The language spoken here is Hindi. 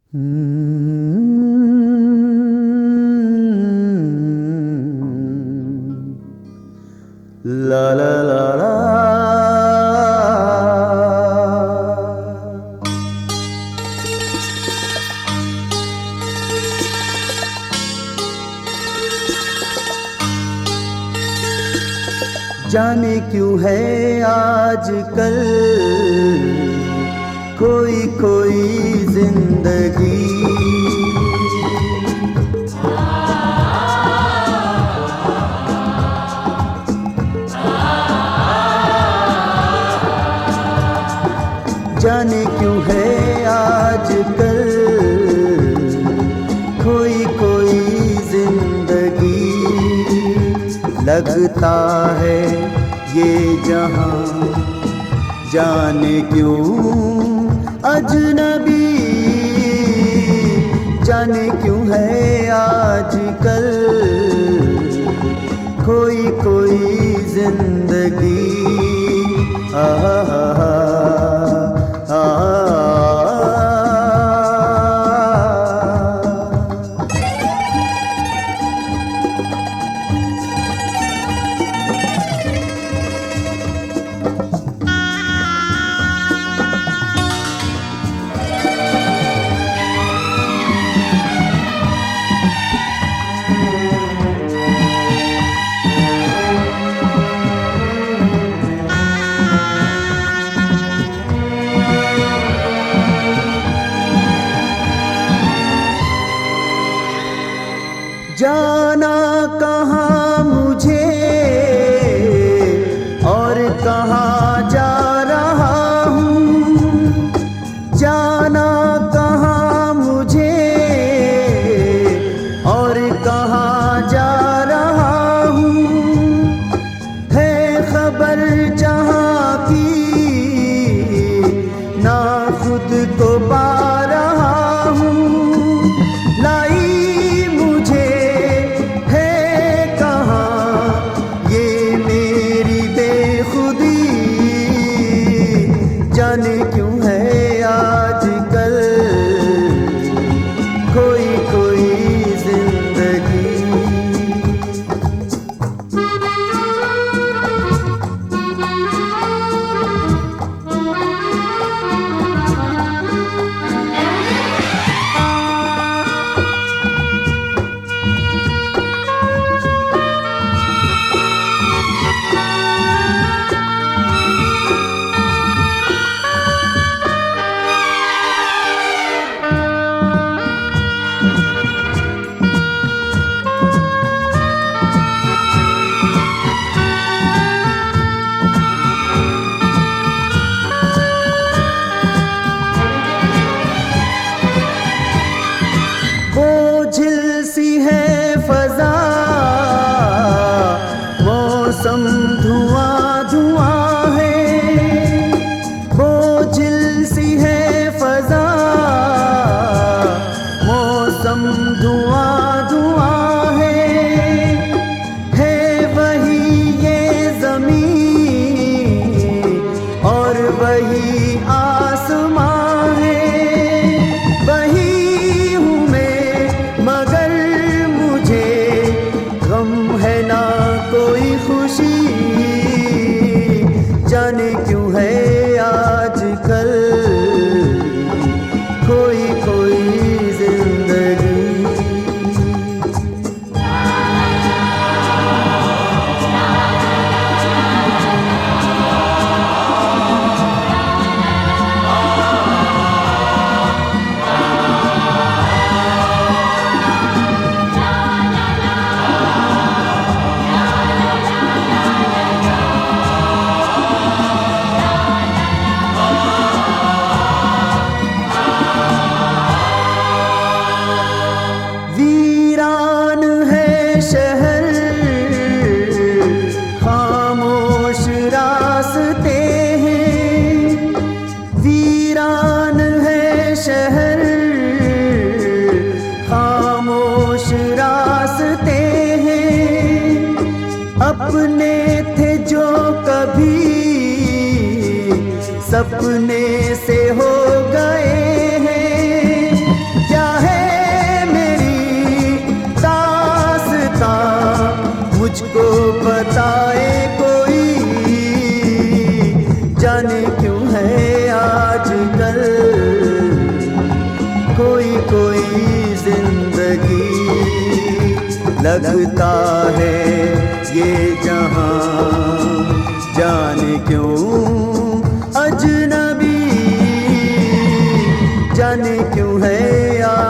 ला ला ला ला। जाने क्यों है आजकल कोई कोई जिंदगी जाने क्यों है आजकल कोई कोई जिंदगी लगता है ये जहां जाने क्यों अजनबी जाने क्यों है आजकल कोई कोई जिंदगी जाना कहाँ मुझे और कहाँ जा रहा हूँ जाना कहाँ मुझे और कहाँ जा रहा हूँ है खबर जहाँ की ना खुद को पा रहा हूँ लाई जाने क्यों है आजकल कोई कोई जिंदगी मौसम धुआं धुआं है बोझिल सी है फजा मौसम धुआं धुआं है वही ये ज़मीन और वही आसमां है वही हूँ मैं मगर मुझे गम है ना कोई खुशी जाने क्यों है आजकल कोई कोई जिंदगी अपने थे जो कभी सपने से हो गए हैं लगता है ये जहां जाने क्यों अजनबी, जाने क्यों है